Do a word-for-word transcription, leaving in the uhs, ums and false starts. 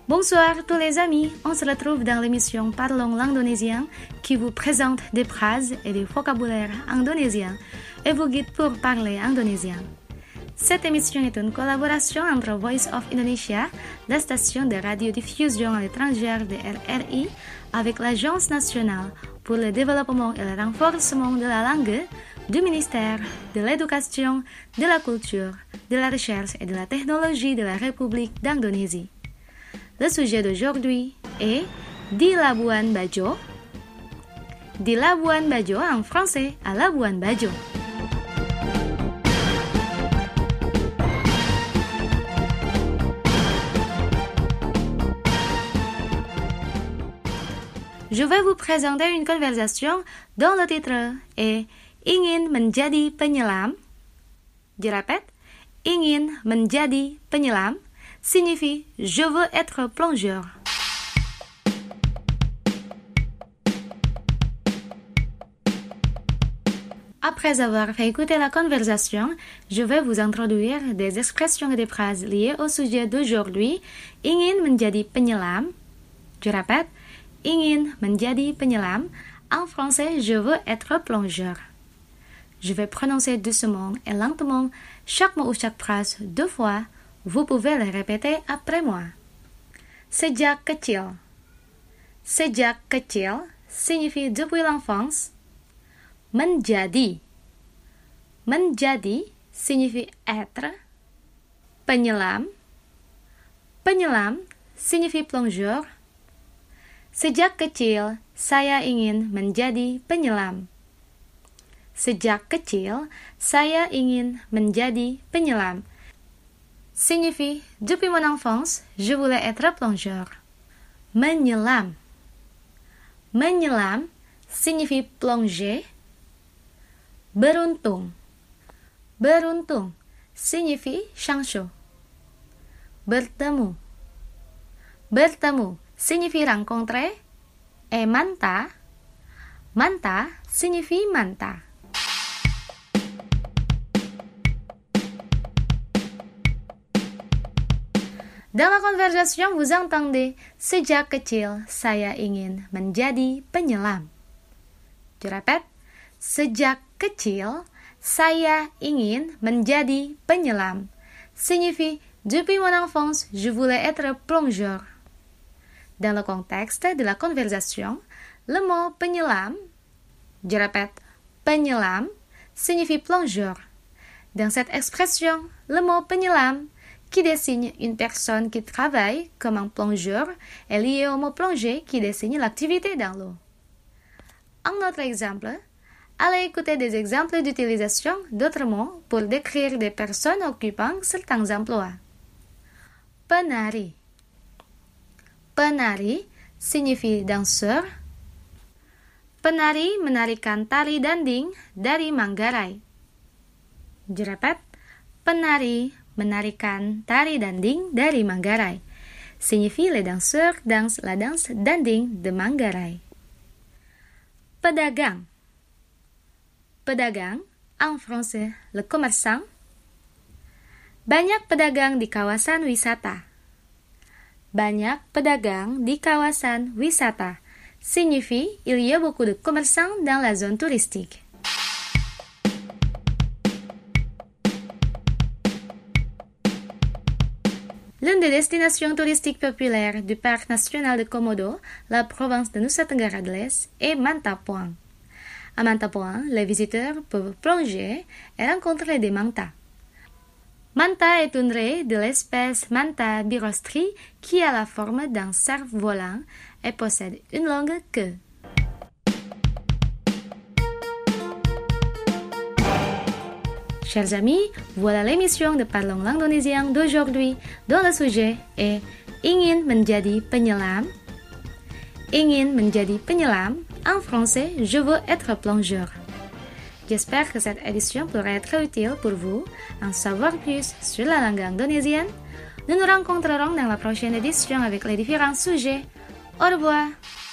Bonsoir tous les amis, on se retrouve dans l'émission Parlons l'Indonésien qui vous présente des phrases et des vocabulaires indonésiens et vous guide pour parler indonésien. Cette émission est une collaboration entre Voice of Indonesia, la station de radiodiffusion à l'étranger de R R I, avec l'Agence nationale pour le développement et le renforcement de la langue du ministère de l'Éducation, de la Culture, de la Recherche et de la Technologie de la République d'Indonésie. Le sujet d'aujourd'hui est di Labuan Bajo. Di Labuan Bajo en français à Labuan Bajo. Je vais vous présenter une conversation dont le titre est ingin menjadi penyelam. Je répète, ingin menjadi penyelam signifie je veux être plongeur. Après avoir fait écouter la conversation, je vais vous introduire des expressions et des phrases liées au sujet d'aujourd'hui, ingin menjadi penyelam. Je répète, ingin menjadi penyelam. En français, je veux être plongeur. Je vais prononcer doucement et lentement chaque mot ou chaque phrase deux fois. Vous pouvez le répéter après moi. Sejak kecil. Sejak kecil signifie depuis l'enfance. Menjadi. Menjadi signifie être. Penyelam. Penyelam signifie plongeur. Sejak kecil, saya ingin menjadi penyelam. Sejak kecil, saya ingin menjadi penyelam. Signifie, depuis mon enfance, je voulais être plongeur. Menyelam. Menyelam signifie plonger. Beruntung. Beruntung signifie chanceux. Bertemu. Bertemu signifie rencontrer. Et manta. Manta signifie manta. Dans la conversation, vous entendez sejak kecil saya ingin menjadi penyelam. Je répète, sejak kecil saya ingin menjadi penyelam. Signifie depuis mon enfance, je voulais être plongeur. Dans le contexte de la conversation, le mot penyelam, je répète, penyelam signifie plongeur. Dans cette expression, le mot penyelam qui désigne une personne qui travaille comme un plongeur est lié au mot plonger qui désigne l'activité dans l'eau. Un autre exemple, allez écouter des exemples d'utilisation d'autres mots pour décrire des personnes occupant certains emplois. Penari. Penari signifie danseur. Penari menarikan tali danding dari Manggarai. Je répète, penari menarikan tari danding dari Manggarai. Signifie les danseurs dansent la danse danding de Manggarai. Pedagang. Pedagang, en français, le commerçant. Banyak pedagang di kawasan wisata. Banyak pedagang di kawasan wisata. Signifie, il y a beaucoup de commerçants dans la zone touristique. L'une des destinations touristiques populaires du Parc national de Komodo, la province de Nusa Tenggara de l'Est, est Mantapuang. À Mantapuang, les visiteurs peuvent plonger et rencontrer des mantas. Manta est une raie de l'espèce Manta birostri qui a la forme d'un cerf-volant et possède une longue queue. Chers amis, voilà l'émission de Parlons l'Indonésien d'aujourd'hui dont le sujet est ingin menjadi penyelam. Ingin menjadi penyelam, en français, je veux être plongeur. J'espère que cette édition pourra être utile pour vous en savoir plus sur la langue indonésienne. Nous nous rencontrerons dans la prochaine édition avec les différents sujets. Au revoir!